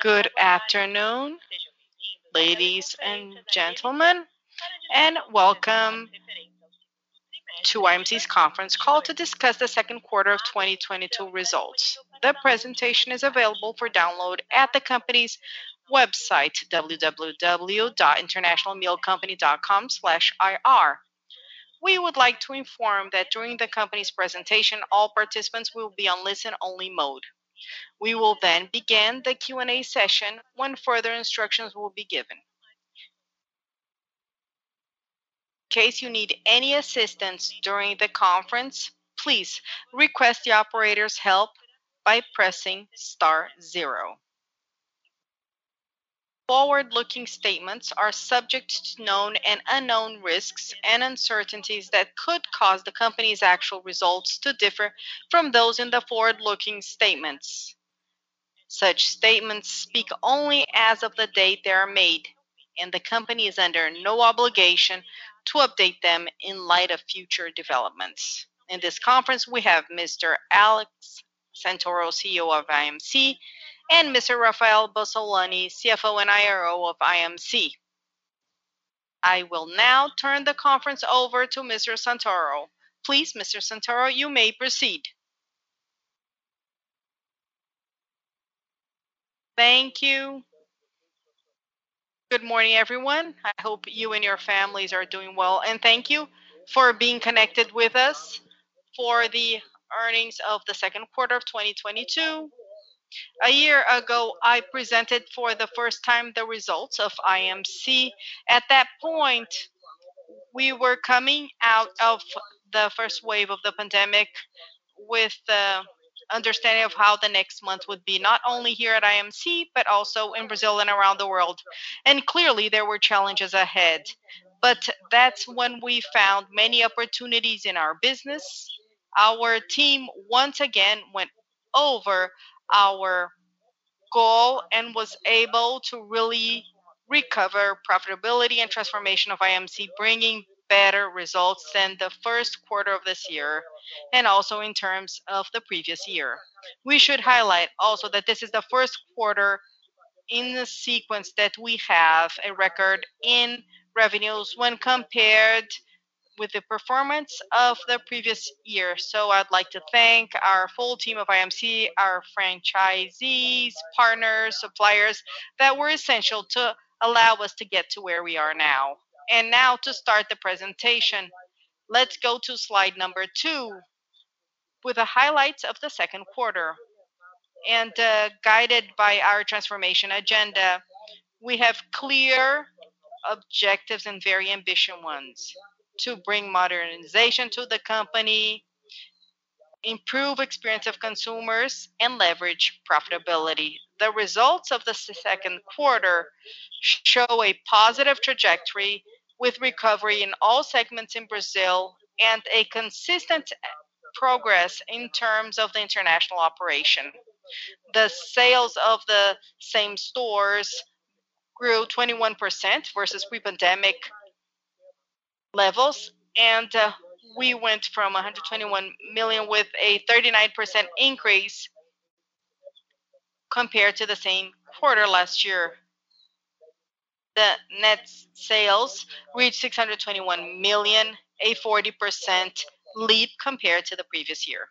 Good afternoon, ladies and gentlemen, and welcome to IMC's conference call to discuss the second quarter of 2022 results. The presentation is available for download at the company's website, www.internationalmealcompany.com/ir. We would like to inform that during the company's presentation, all participants will be on listen-only mode. We will then begin the Q&A session when further instructions will be given. In case you need any assistance during the conference, please request the operator's help by pressing *0. Forward-looking statements are subject to known and unknown risks and uncertainties that could cause the company's actual results to differ from those in the forward-looking statements. Such statements speak only as of the date they are made, and the company is under no obligation to update them in light of future developments. In this conference, we have Mr. Alex Santoro, CEO of IMC, and Mr. Rafael Bossolani, CFO and IRO of IMC. I will now turn the conference over to Mr. Santoro. Please, Mr. Santoro, you may proceed. Thank you. Good morning, everyone. I hope you and your families are doing well, and thank you for being connected with us for the earnings of the second quarter of 2022. A year ago, I presented for the first time the results of IMC. At that point, we were coming out of the first wave of the pandemic with the understanding of how the next month would be, not only here at IMC, but also in Brazil and around the world. And clearly, there were challenges ahead. But that's when we found many opportunities in our business. Our team once again went over our goal and was able to really recover profitability and transformation of IMC, bringing better results than the first quarter of this year, and also in terms of the previous year. We should highlight also that this is the first quarter in the sequence that we have a record in revenues when compared with the performance of the previous year. So I'd like to thank our full team of IMC, our franchisees, partners, suppliers that were essential to allow us to get to where we are now. And now to start the presentation, let's go to slide number 2 with the highlights of the second quarter. And guided by our transformation agenda, we have clear objectives and very ambitious ones to bring modernization to the company, improve experience of consumers, and leverage profitability. The results of the second quarter show a positive trajectory with recovery in all segments in Brazil and a consistent progress in terms of the international operation. The sales of the same stores grew 21% versus pre-pandemic levels, and we went from 121 million with a 39% increase compared to the same quarter last year. The net sales reached 621 million, a 40% leap compared to the previous year.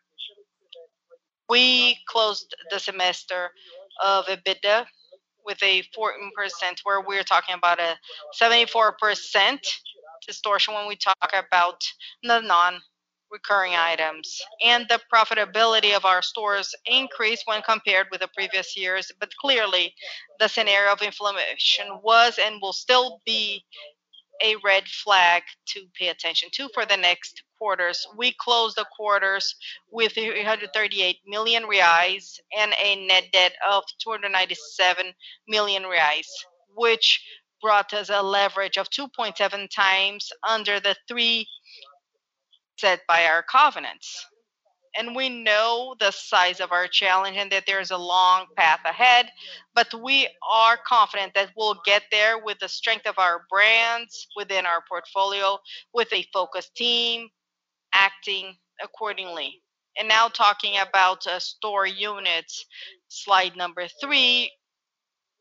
We closed the semester of EBITDA with a 14%, where we're talking about a 74% distortion when we talk about the non-recurring items. And the profitability of our stores increased when compared with the previous years, but clearly the scenario of inflation was and will still be a red flag to pay attention to for the next quarters. We closed the quarters with 338 million reais and a net debt of 297 million reais, which brought us a leverage of 2.7 times under the 3 set by our covenants. And we know the size of our challenge and that there's a long path ahead, but we are confident that we'll get there with the strength of our brands within our portfolio, with a focused team acting accordingly. And now talking about store units, slide number 3,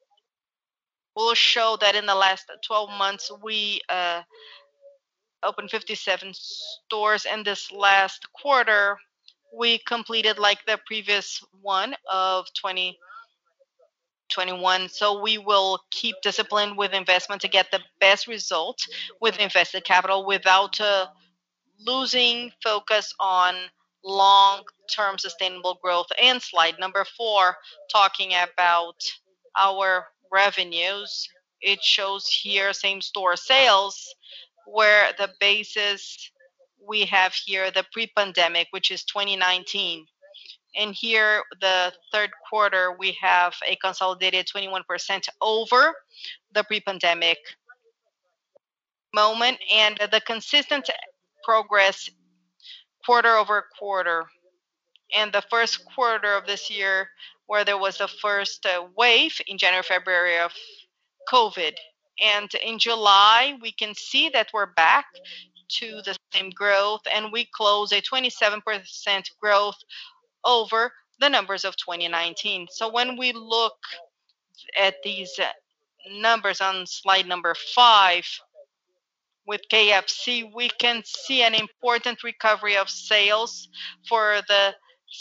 will show that in the last 12 months we opened 57 stores, and this last quarter we completed like the previous one of 2021. So we will keep discipline with investment to get the best result with invested capital without losing focus on long term sustainable growth. And slide number 4, talking about our revenues, it shows here same store sales, where the basis we have here the pre pandemic, which is 2019. And here, the third quarter, we have a consolidated 21% over the pre pandemic moment, and the consistent progress quarter over quarter. And the first quarter of this year, where there was the first wave in January, February of COVID. And in July, we can see that we're back to the same growth, and we close a 27% growth over the numbers of 2019. So when we look at these numbers on slide number 5, with KFC, we can see an important recovery of sales for the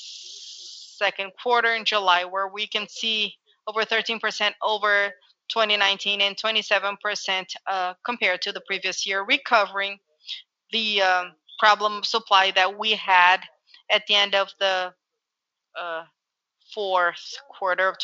second quarter in July, where we can see over 13% over 2019 and 27% compared to the previous year, recovering the problem of supply that we had at the end of the uh, fourth quarter of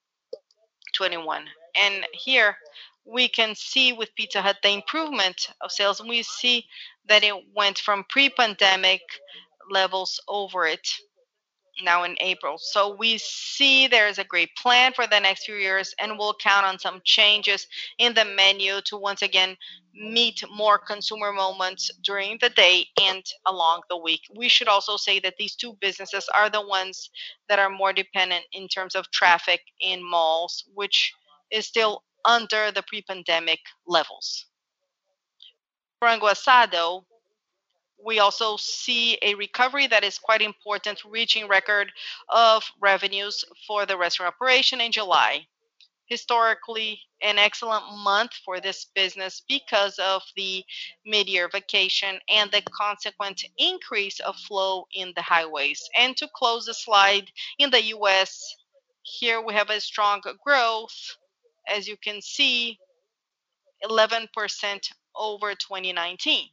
2021. And here we can see with Pizza Hut the improvement of sales, and we see that it went from pre-pandemic levels over it now in April. So we see there is a great plan for the next few years, and we'll count on some changes in the menu to once again meet more consumer moments during the day and along the week. We should also say that these two businesses are the ones that are more dependent in terms of traffic in malls, which is still under the pre-pandemic levels. Frango Asado, we also see a recovery that is quite important, reaching record of revenues for the restaurant operation in July. Historically, an excellent month for this business because of the mid-year vacation and the consequent increase of flow in the highways. And to close the slide, in the US, here we have a strong growth, as you can see, 11% over 2019.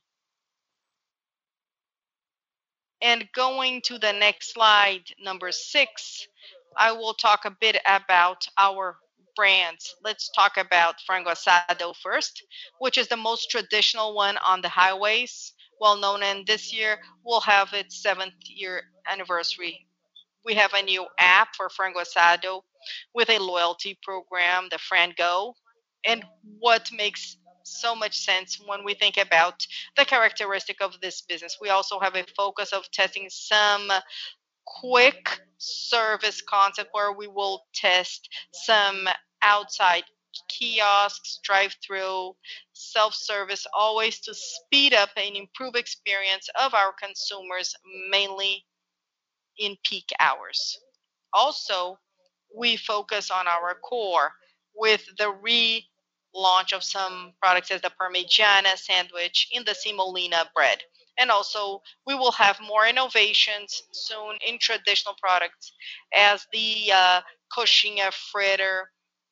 And going to the next slide, number 6, I will talk a bit about our brands. Let's talk about Frango Asado first, which is the most traditional one on the highways, well known, and this year will have its 7th-year anniversary. We have a new app for Frango Asado with a loyalty program, the Frango. And what makes so much sense when we think about the characteristic of this business, we also have a focus of testing some quick service concept where we will test some outside kiosks, drive through, self service, always to speed up and improve experience of our consumers, mainly in peak hours. Also, we focus on our core with the relaunch of some products as the Parmigiana sandwich in the semolina bread. And also, we will have more innovations soon in traditional products as the coxinha fritter.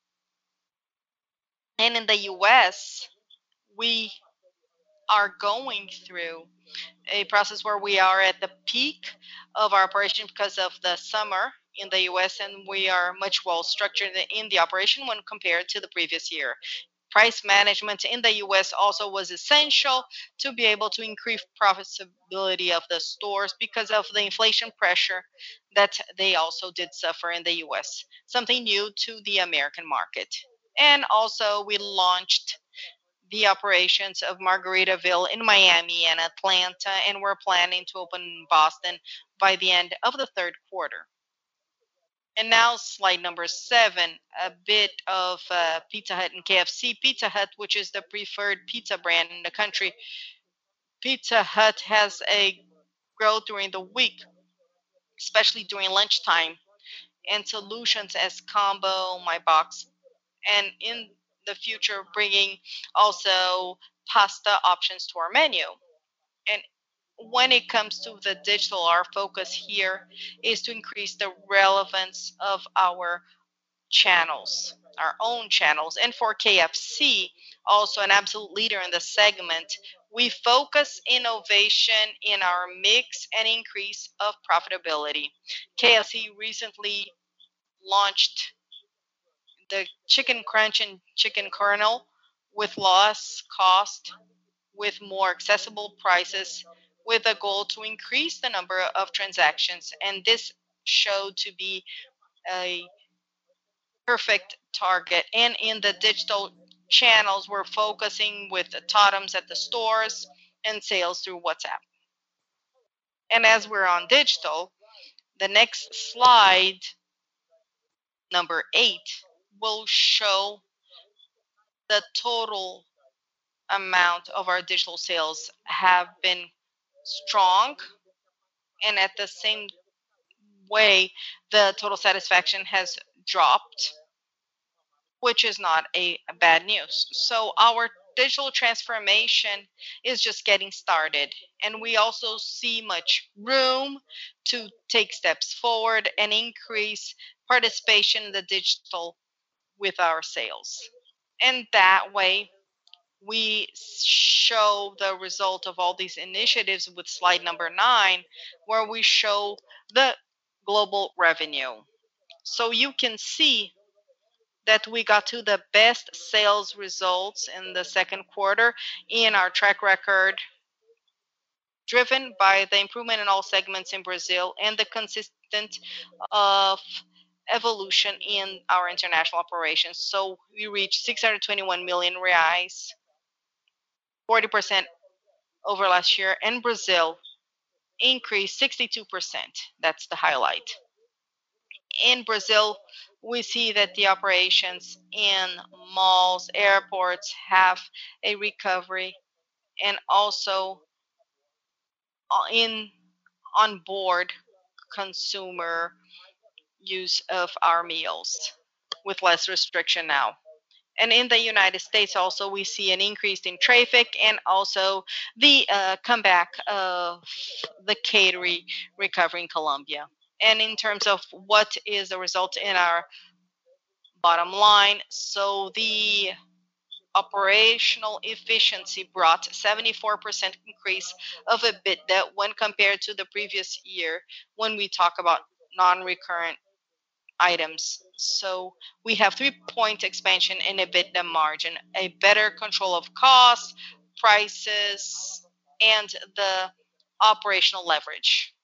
And in the US, we are going through a process where we are at the peak of our operation because of the summer in the US, and we are much well structured in the operation when compared to the previous year. Price management in the US also was essential to be able to increase profitability of the stores because of the inflation pressure that they also did suffer in the US, something new to the American market. And also, we launched the operations of Margaritaville in Miami and Atlanta, and we're planning to open in Boston by the end of the third quarter. And now, slide number 7, a bit of Pizza Hut and KFC. Pizza Hut, which is the preferred pizza brand in the country, Pizza Hut has a growth during the week, especially during lunchtime, and solutions as Combo, My Box. And in the future, bringing also pasta options to our menu. And when it comes to the digital, our focus here is to increase the relevance of our channels, our own channels. And for KFC, also an absolute leader in the segment, we focus innovation in our mix and increase of profitability. KFC recently launched the chicken crunch and chicken kernel with less cost, with more accessible prices, with a goal to increase the number of transactions. And this showed to be a perfect target. And in the digital channels, we're focusing with the totems at the stores and sales through WhatsApp. And as we're on digital, the next slide, number 8, will show the total amount of our digital sales have been strong, and at the same way the total satisfaction has dropped, which is not a bad news. So our digital transformation is just getting started, and we also see much room to take steps forward and increase participation in the digital with our sales. And that way we show the result of all these initiatives with slide number 9, where we show the global revenue. So you can see that we got to the best sales results in the second quarter in our track record, driven by the improvement in all segments in Brazil and the consistent of evolution in our international operations. So we reached 621 million reais, 40% over last year, and Brazil increased 62%. That's the highlight. In Brazil, we see that the operations in malls, airports have a recovery, and also in on board consumer use of our meals with less restriction now. And in the United States, also, we see an increase in traffic and also the comeback of the catering recovery in Colombia. And in terms of what is the result in our bottom line, so the operational efficiency brought 74% increase of EBITDA when compared to the previous year when we talk about non-recurrent items. So we have 3-point expansion in EBITDA margin, a better control of costs, prices, and the operational leverage.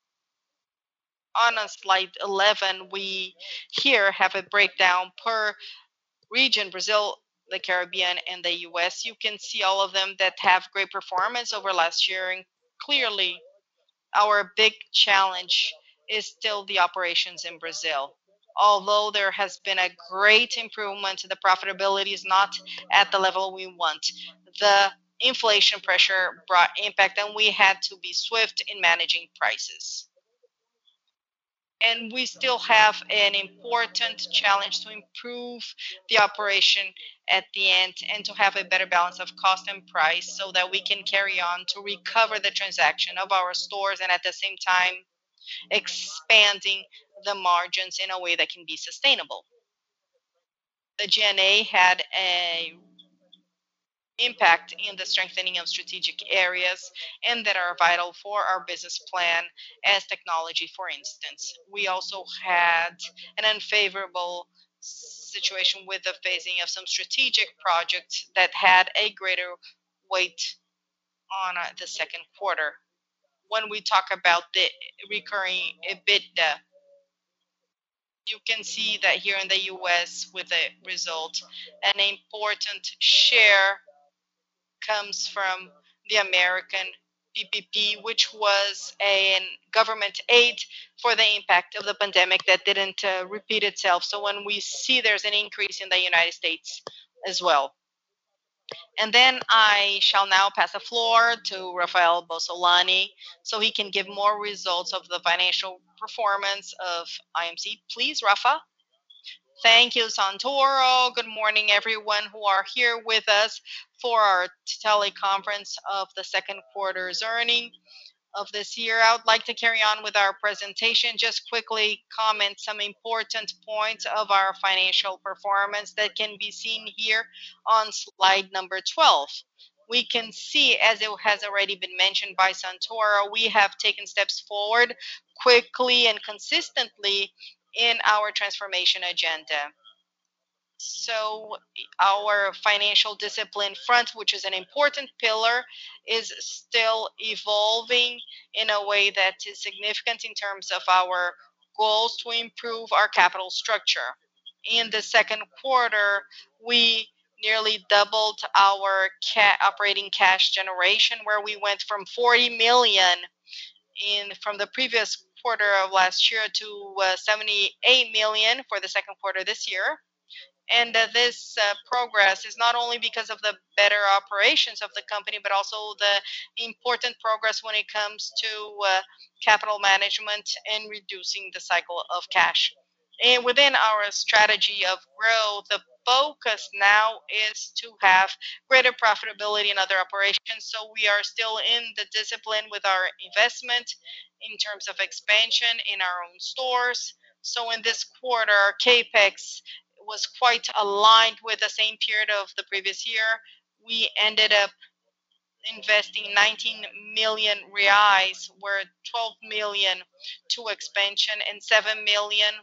On slide 11, we here have a breakdown per region: Brazil, the Caribbean, and the US. You can see all of them that have great performance over last year, and clearly our big challenge is still the operations in Brazil. Although there has been a great improvement, the profitability is not at the level we want. The inflation pressure brought impact, and we had to be swift in managing prices. And we still have an important challenge to improve the operation at the end and to have a better balance of cost and price so that we can carry on to recover the transaction of our stores and at the same time expanding the margins in a way that can be sustainable. The GNA had a impact in the strengthening of strategic areas and that are vital for our business plan, as technology, for instance. We also had an unfavorable situation with the phasing of some strategic projects that had a greater weight on the second quarter. When we talk about the recurring EBITDA, you can see that here in the US with the result, an important share comes from the American PPP, which was a government aid for the impact of the pandemic that didn't repeat itself. So when we see there's an increase in the United States as well. And then I shall now pass the floor to Rafael Bossolani so he can give more results of the financial performance of IMC. Please, Rafa. Thank you, Santoro. Good morning, everyone who are here with us for our teleconference of the second quarter's earning of this year. I would like to carry on with our presentation, just quickly comment some important points of our financial performance that can be seen here on slide number 12. We can see, as it has already been mentioned by Santoro, we have taken steps forward quickly and consistently in our transformation agenda. So, our financial discipline front, which is an important pillar, is still evolving in a way that is significant in terms of our goals to improve our capital structure. In the second quarter, we nearly doubled our operating cash generation, where we went from 40 million in from the previous quarter of last year to 78 million for the second quarter this year. And this progress is not only because of the better operations of the company, but also the important progress when it comes to capital management and reducing the cycle of cash. And within our strategy of growth, the focus now is to have greater profitability in other operations. So we are still in the discipline with our investment in terms of expansion in our own stores. So in this quarter, our capex was quite aligned with the same period of the previous year. We ended up investing 19 million reais, where 12 million to expansion and 7 million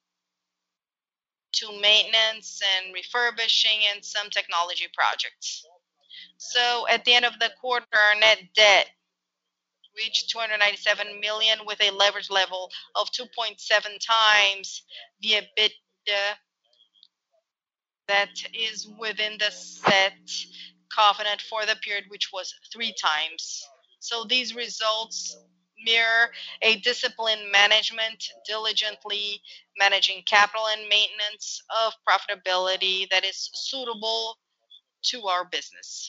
to maintenance and refurbishing and some technology projects. So at the end of the quarter, our net debt reached 297 million with a leverage level of 2.7 times the EBITDA that is within the set covenant for the period, which was 3 times. So these results mirror a disciplined management, diligently managing capital and maintenance of profitability that is suitable to our business.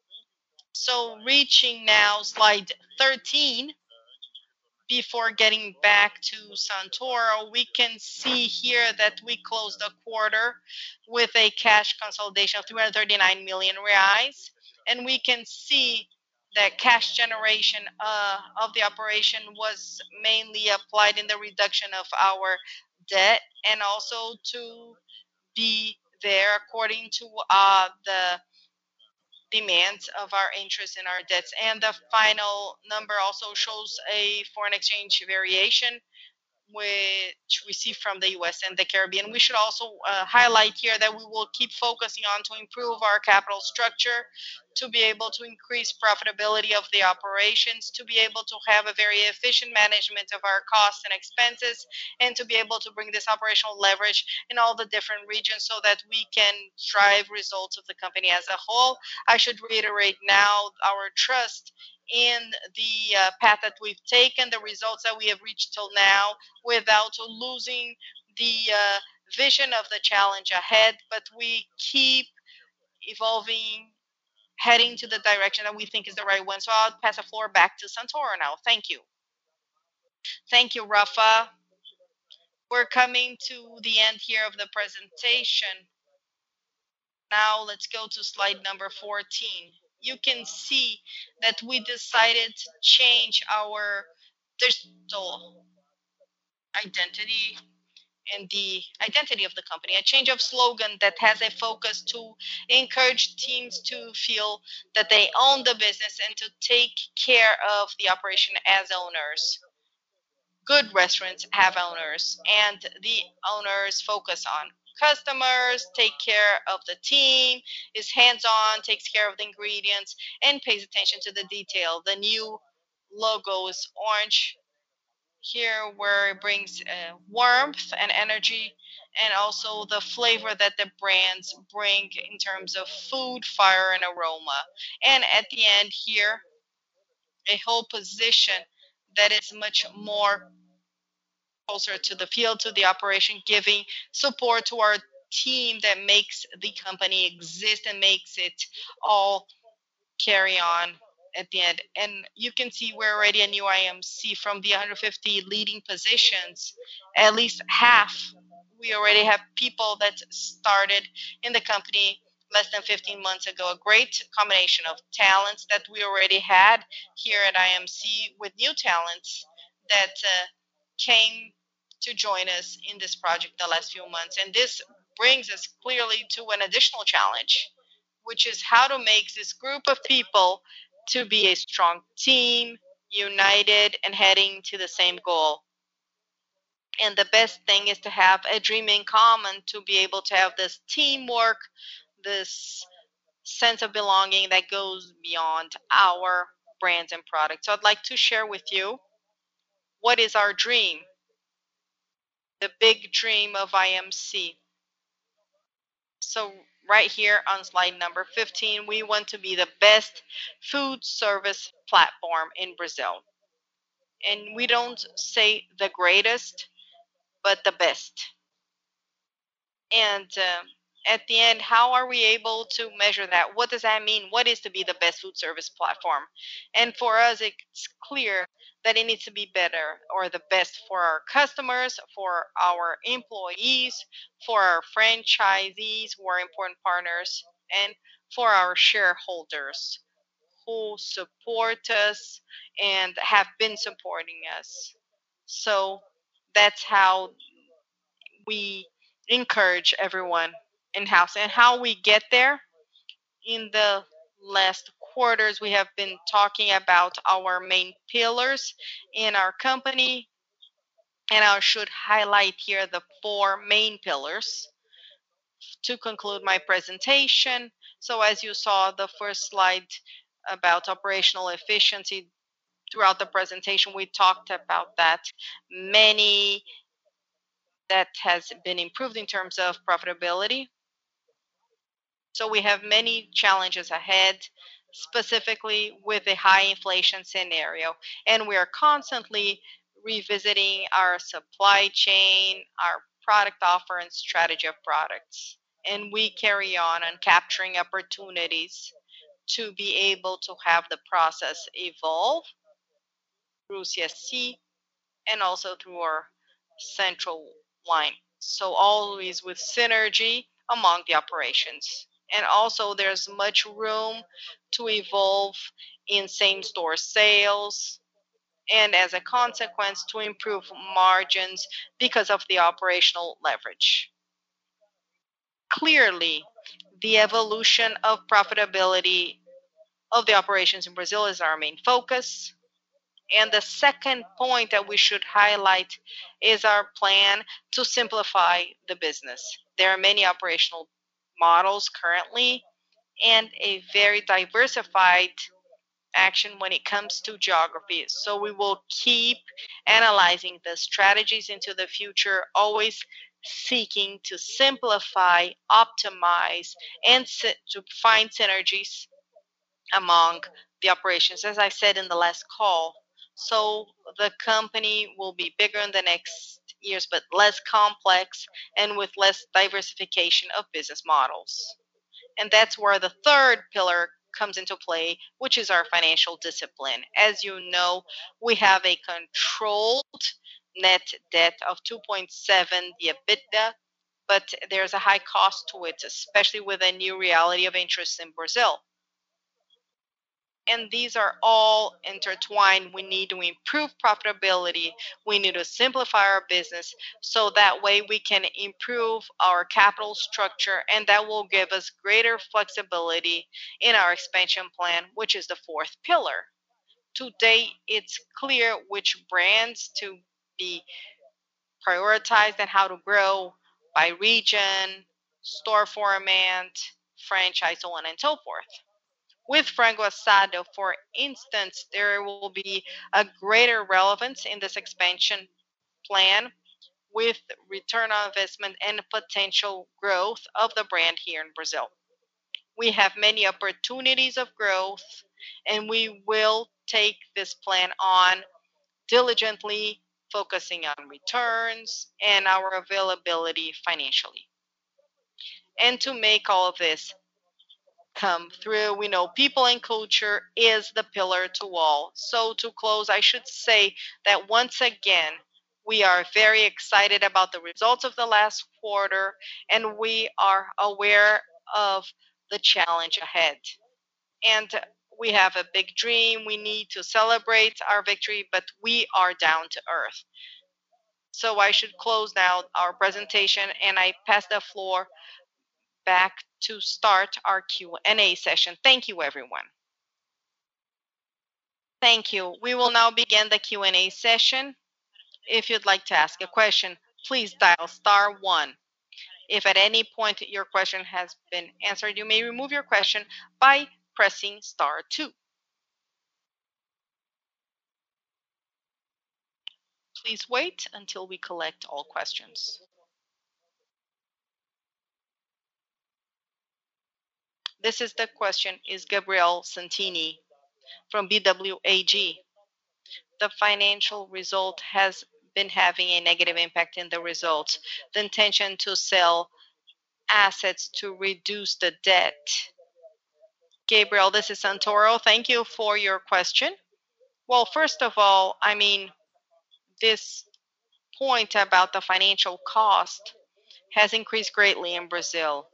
So reaching now slide 13, before getting back to Santoro, we can see here that we closed the quarter with a cash consolidation of 339 million reais, and we can see that cash generation of the operation was mainly applied in the reduction of our debt and also to be there according to the demands of our interest in our debts. And the final number also shows a foreign exchange variation, which we see from the US and the Caribbean. We should also highlight here that we will keep focusing on to improve our capital structure, to be able to increase profitability of the operations, to be able to have a very efficient management of our costs and expenses, and to be able to bring this operational leverage in all the different regions so that we can drive results of the company as a whole. I should reiterate now our trust in the path that we've taken, the results that we have reached till now, without losing the vision of the challenge ahead, but we keep evolving, heading to the direction that we think is the right one. So I'll pass the floor back to Santoro now. Thank you. Thank you, Rafa. We're coming to the end here of the presentation. Now let's go to slide number 14. You can see that we decided to change our digital identity and the identity of the company, a change of slogan that has a focus to encourage teams to feel that they own the business and to take care of the operation as owners. Good restaurants have owners, and the owners focus on customers, take care of the team, is hands-on, takes care of the ingredients, and pays attention to the detail. The new logo is orange here, where it brings warmth and energy, and also the flavor that the brands bring in terms of food, fire, and aroma. And at the end here, a whole position that is much more closer to the field, to the operation, giving support to our team that makes the company exist and makes it all carry on at the end. And you can see we're already a new IMC. From the 150 leading positions, at least half We already have people that started in the company less than 15 months ago. A great combination of talents that we already had here at IMC with new talents that came to join us in this project the last few months. And this brings us clearly to an additional challenge, which is how to make this group of people to be a strong team, united, and heading to the same goal. And the best thing is to have a dream in common, to be able to have this teamwork, this sense of belonging that goes beyond our brands and products. So I'd like to share with you what is our dream, the big dream of IMC. So right here on slide number 15, we want to be the best food service platform in Brazil. And we don't say the greatest, but the best. And at the end, how are we able to measure that? What does that mean? What is to be the best food service platform? And for us, it's clear that it needs to be better or the best for our customers, for our employees, for our franchisees who are important partners, and for our shareholders who support us and have been supporting us. So that's how we encourage everyone in house. And how we get there, in the last quarters we have been talking about our main pillars in our company, and I should highlight here the four main pillars to conclude my presentation. So as you saw the first slide about operational efficiency, throughout the presentation we talked about that. Many that has been improved in terms of profitability. So we have many challenges ahead, specifically with a high inflation scenario. And we are constantly revisiting our supply chain, our product offer, and strategy of products. And we carry on capturing opportunities to be able to have the process evolve through CSC and also through our central line. So always with synergy among the operations. And also there's much room to evolve in same store sales, and as a consequence to improve margins because of the operational leverage. Clearly, the evolution of profitability of the operations in Brazil is our main focus. And the second point that we should highlight is our plan to simplify the business. There are many operational models currently and a very diversified action when it comes to geography. So we will keep analyzing the strategies into the future, always seeking to simplify, optimize, and to find synergies among the operations, as I said in the last call. So the company will be bigger in the next years, but less complex and with less diversification of business models. And that's where the third pillar comes into play, which is our financial discipline. As you know, we have a controlled net debt of 2.7 the EBITDA, but there's a high cost to it, especially with a new reality of interest in Brazil. And these are all intertwined. We need to improve profitability. We need to simplify our business so that way we can improve our capital structure, and that will give us greater flexibility in our expansion plan, which is the fourth pillar. Today, it's clear which brands to be prioritized and how to grow by region, store format, franchise, so on and so forth. With frango assado, for instance, there will be a greater relevance in this expansion plan with return on investment and potential growth of the brand here in Brazil. We have many opportunities of growth, and we will take this plan on diligently, focusing on returns and our availability financially. And to make all of this come through, we know people and culture is the pillar to all. So to close, I should say that once again, We are very excited about the results of the last quarter, and we are aware of the challenge ahead. And we have a big dream. We need to celebrate our victory, but we are down to earth. So I should close now our presentation, and I pass the floor back to start our Q&A session. Thank you, everyone. Thank you. We will now begin the Q&A session. If you'd like to ask a question, please dial star 1. If at any point your question has been answered, you may remove your question by pressing star 2. Please wait until we collect all questions. This is the question, is Gabriel Santini from BWAG. The financial result has been having a negative impact in the results. The intention to sell assets to reduce the debt. Gabriel, this is Santoro. Thank you for your question. Well, first of all, this point about the financial cost has increased greatly in Brazil.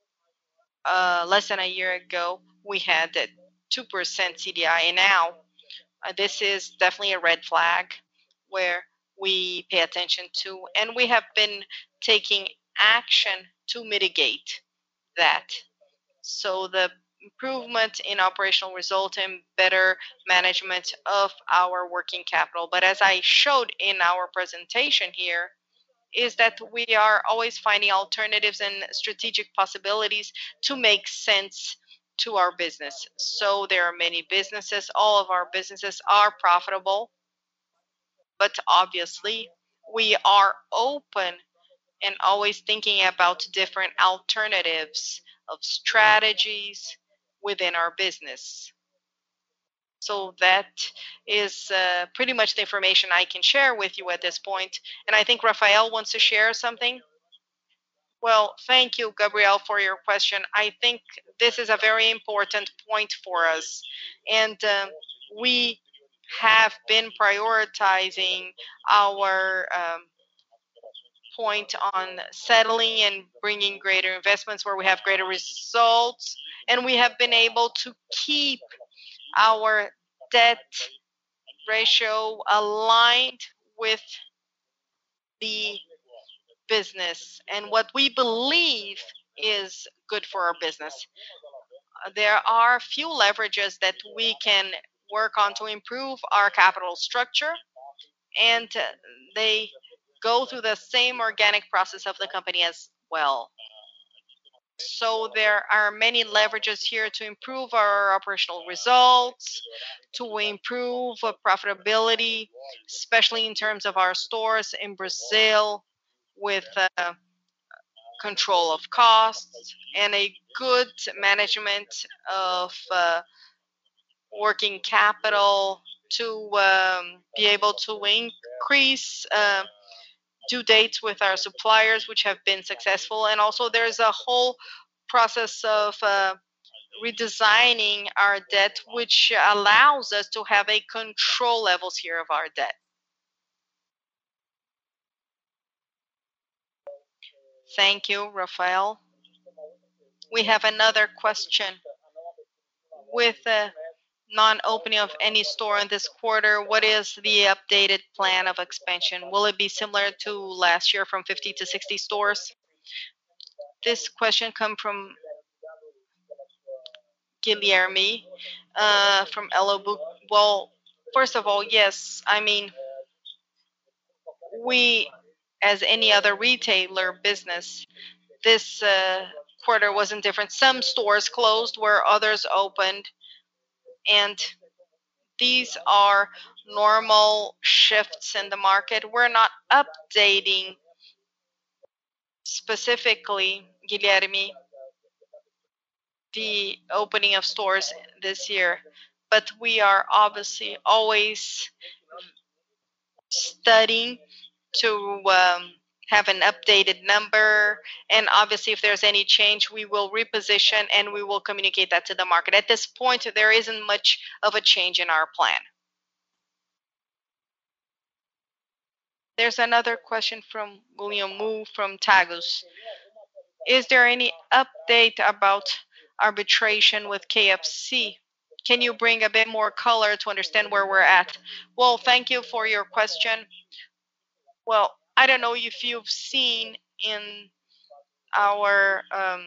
Less than a year ago, we had 2% CDI, and now this is definitely a red flag where we pay attention to, and we have been taking action to mitigate that. So the improvement in operational result and better management of our working capital. But as I showed in our presentation here, is that we are always finding alternatives and strategic possibilities to make sense to our business. So there are many businesses, all of our businesses are profitable, but obviously we are open and always thinking about different alternatives of strategies within our business. So that is pretty much the information I can share with you at this point. And I think Rafael wants to share something. Well, thank you, Gabriel, for your question. I think this is a very important point for us. And we have been prioritizing our point on settling and bringing greater investments where we have greater results. And we have been able to keep our debt ratio aligned with the business and what we believe is good for our business. There are few leverages that we can work on to improve our capital structure, and they go through the same organic process of the company as well. So there are many leverages here to improve our operational results, to improve profitability, especially in terms of our stores in Brazil, with control of costs and a good management of working capital to be able to increase due dates with our suppliers, which have been successful. And also there's a whole process of redesigning our debt, which allows us to have a control levels here of our debt. Thank you, Rafael. We have another question. With the non-opening of any store in this quarter, what is the updated plan of expansion? Will it be similar to last year from 50 to 60 stores? This question comes from Guilherme from Elo Book. Well, first of all, yes. We, as any other retailer business, this quarter wasn't different. Some stores closed where others opened, and these are normal shifts in the market. We're not updating specifically, Guilherme, the opening of stores this year, but we are obviously always studying to have an updated number, and obviously if there's any change we will reposition and we will communicate that to the market. At this point there isn't much of a change in our plan. There's another question from William Wu from Tagus. Is there any update about arbitration with KFC? Can you bring a bit more color to understand where we're at? Well, thank you for your question. Well, I don't know if you've seen in our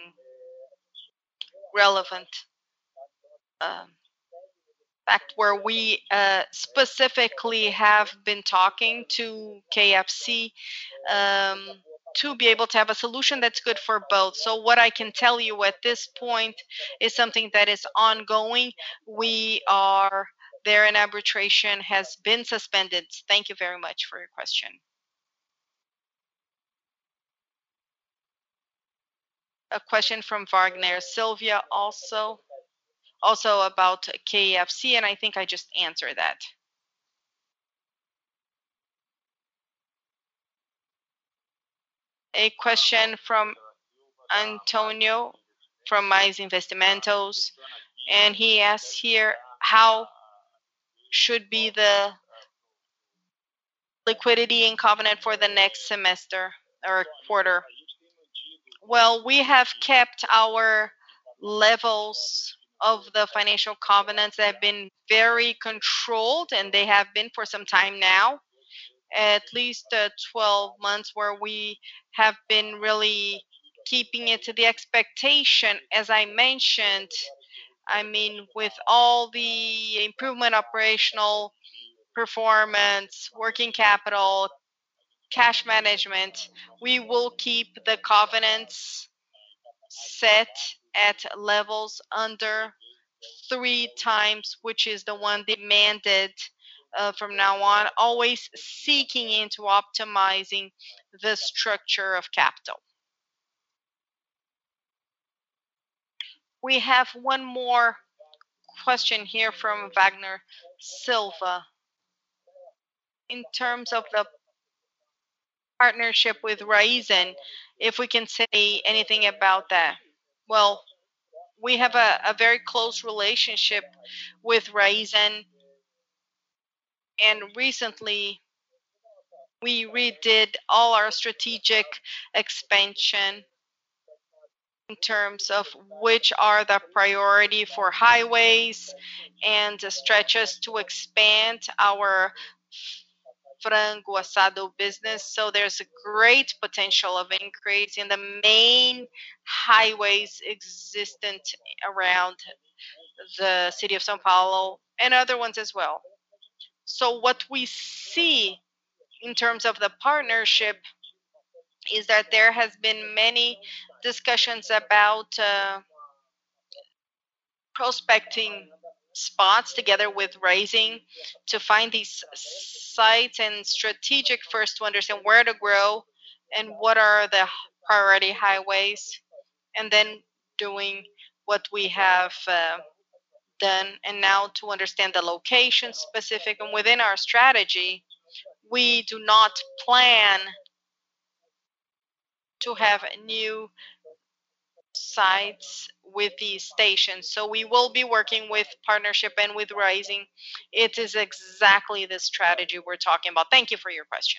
relevant um, fact where we specifically have been talking to KFC um, to be able to have a solution that's good for both. So, what I can tell you at this point is something that is ongoing. We are there, and arbitration has been suspended. Thank you very much for your question. A question from Wagner Sylvia also about KFC, and I think I just answered that. A question from Antonio from Mais Investimentos, and he asks here how should be the liquidity and covenant for the next semester or quarter. Well, we have kept our levels of the financial covenants that have been very controlled, and they have been for some time now, at least 12 months, where we have been really keeping it to the expectation. As I mentioned, I mean, with all the improvement operational performance, working capital, cash management, we will keep the covenants set at levels under 3 times, which is the one demanded from now on, always seeking into optimizing the structure of capital. We have one more question here from Wagner Silva. In terms of the partnership with Raizen, if we can say anything about that. Well, we have a very close relationship with Raizen, and recently we redid all our strategic expansion in terms of which are the priority for highways and stretches to expand our frango assado business. So there's a great potential of increase in the main highways existent around the city of São Paulo and other ones as well. So what we see in terms of the partnership is that there has been many discussions about prospecting spots together with Raising to find these sites and strategic first to understand where to grow and what are the priority highways, and then doing what we have done, and now to understand the location specific. And within our strategy, we do not plan to have new sites with these stations. So we will be working with partnership and with Rising. It is exactly the strategy we're talking about. Thank you for your question.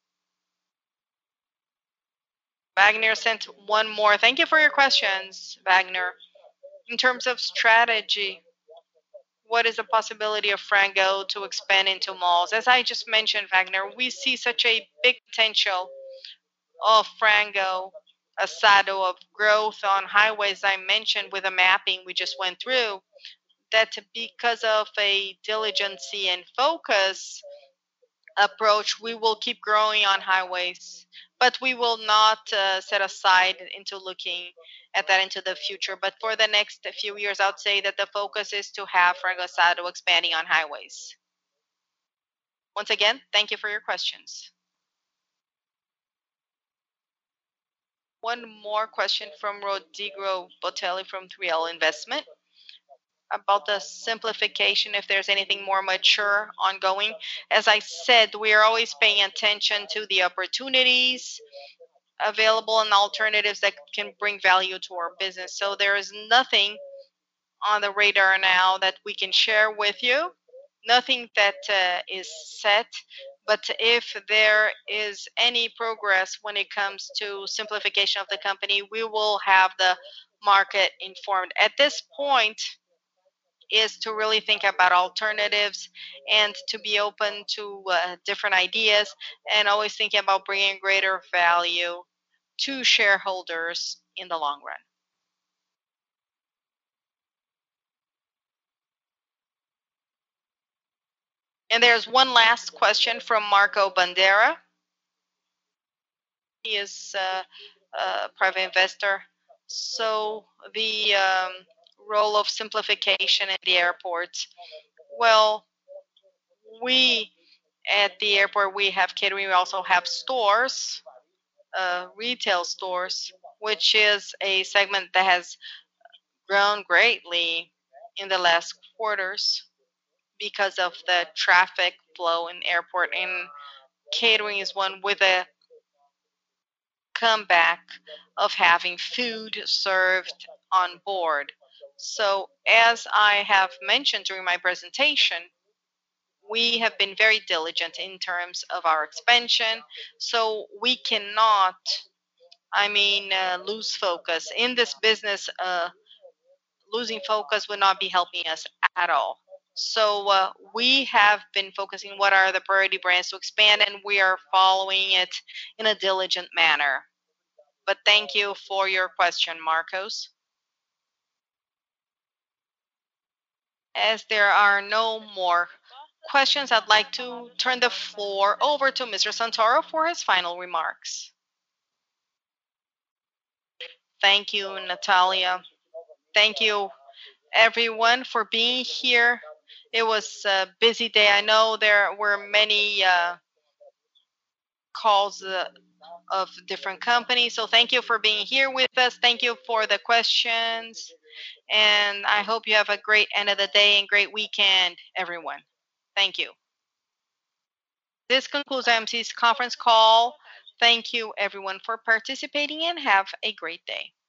Wagner sent one more. Thank you for your questions, Wagner. In terms of strategy, what is the possibility of Frango to expand into malls? As I just mentioned, Wagner, we see such a big potential of Frango, Asado, of growth on highways. I mentioned with the mapping we just went through, that because of a diligence and focus approach, we will keep growing on highways, but we will not set aside into looking at that into the future. But for the next few years, I would say that the focus is to have Frango Asado expanding on highways. Once again, thank you for your questions. One more question from Rodrigo Botelli from 3L Investment about the simplification, if there's anything more mature ongoing. As I said, we are always paying attention to the opportunities available and alternatives that can bring value to our business. So there is nothing on the radar now that we can share with you, nothing that is set, But if there is any progress when it comes to simplification of the company, we will have the market informed. At this point, is to really think about alternatives and to be open to different ideas and always thinking about bringing greater value to shareholders in the long run. And there's one last question from Marco Bandera. He is a private investor. So the role of simplification at the airports. Well, we at the airport we have catering. We also have stores, retail stores, which is a segment that has grown greatly in the last quarters because of the traffic flow in airport. And catering is one with a comeback of having food served on board. So, as I have mentioned during my presentation, we have been very diligent in terms of our expansion. So, we cannot, lose focus. In this business, losing focus would not be helping us at all. So, we have been focusing what are the priority brands to expand, and we are following it in a diligent manner. But thank you for your question, Marcos. As there are no more questions, I'd like to turn the floor over to Mr. Santoro for his final remarks. Thank you, Natalia. Thank you, everyone, for being here. It was a busy day. I know there were many calls of different companies. So thank you for being here with us. Thank you for the questions. And I hope you have a great end of the day and great weekend, everyone. Thank you. This concludes IMC's conference call. Thank you, everyone, for participating and have a great day.